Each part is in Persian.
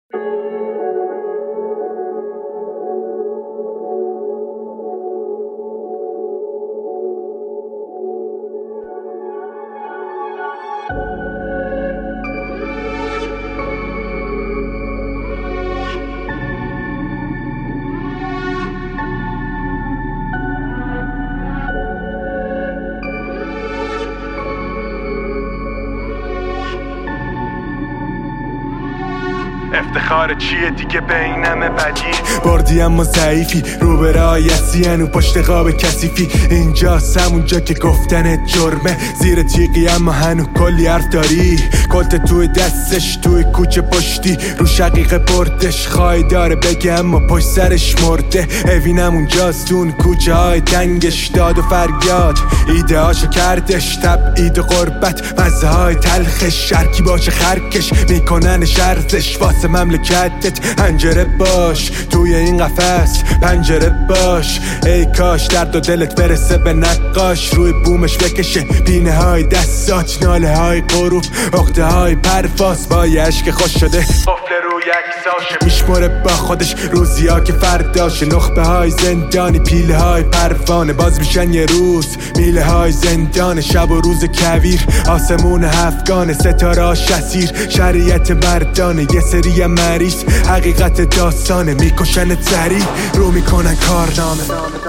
افتخار چیه دیگه بینم بدی بردی اما ضعیفی رو به رایسی هنو پشت قاب کثیفی اینجاست همونجا که گفتنت جرمه زیر تیغی اما هنو کلی حرف داری کلت توی دستش توی کوچه پشتی رو شقیقه بردش خواهی داره بگه اما پشت سرش مرده اوینم اونجاست اون کوچه های تنگش داد و فریاد ایده هاشو کردش تبعید و غربت مزه های تلخش شرکی باشه خرکش میکننش ارزش واسه مملکتت هنجره باش توی این قفس پنجره باش ای کاش درد و دلت برسه به نقاش روی بومش بکشه بینه های دستات ناله های غروب عقده های پرواز با یه عشق خوش شده قفل روی اکساشه میشماره با خودش روزی ها که فرداشه نخبه های زندانی پیله های پروانه باز میشن یه روز میله های زندان شب و روز کویر آسمون هفتگانه ستاره ها شسیر شریعت مردانه یه سری مریض حقیقت داستانه میکشن سریع رو میکنن کارنامه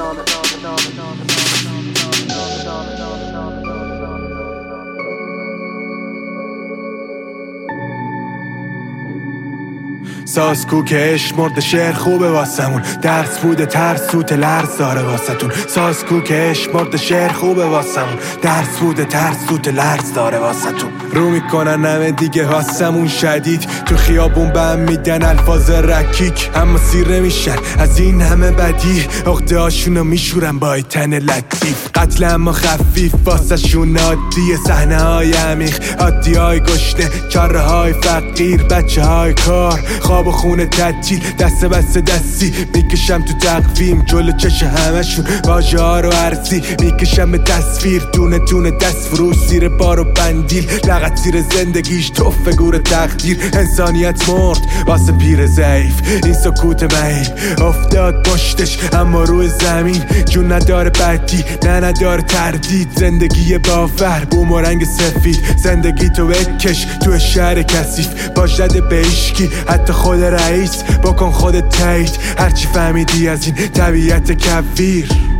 ساسکو که عشق مرده شعر خوبه واسمون درس بوده ترسوت لرز داره واسهتون ساسکو که عشق مرده شعر خوبه واسمون درس بوده ترسوت لرز داره واسهتون رو میکنن همه دیگه واسمون شدید تو خیابون به هم میدن الفاظ رکیک اما سیر نمیشن از این همه بدی عقده هاشونو میشورن با تن لطیف قتل اما خفیف واسه شون عادیه صحنه های عمیق عادی های گشنه کاره های فقیر بچه های کار خواب و خونه تعطیل دست بست دستی میکشم تو تقویم جلو چش همشون واژه ها رو عرضی میکشم به تصویر دونه دونه دست فروش زیر بار و بندیل لغت زیر زندگیش توفه گور تقدیر انسانیت مرد واسه پیر ضعیف این سکوت مهیب افتاد پشتش اما روی زمین جون نداره بدی نه نداره تردید زندگی باور بوم و رنگ سفید زندگی تو بکش تو شهر کثیف باش نده به هیچکی حتی خود رئیس بکن خودت تایید هرچی فهمیدی از این طبیعت کویر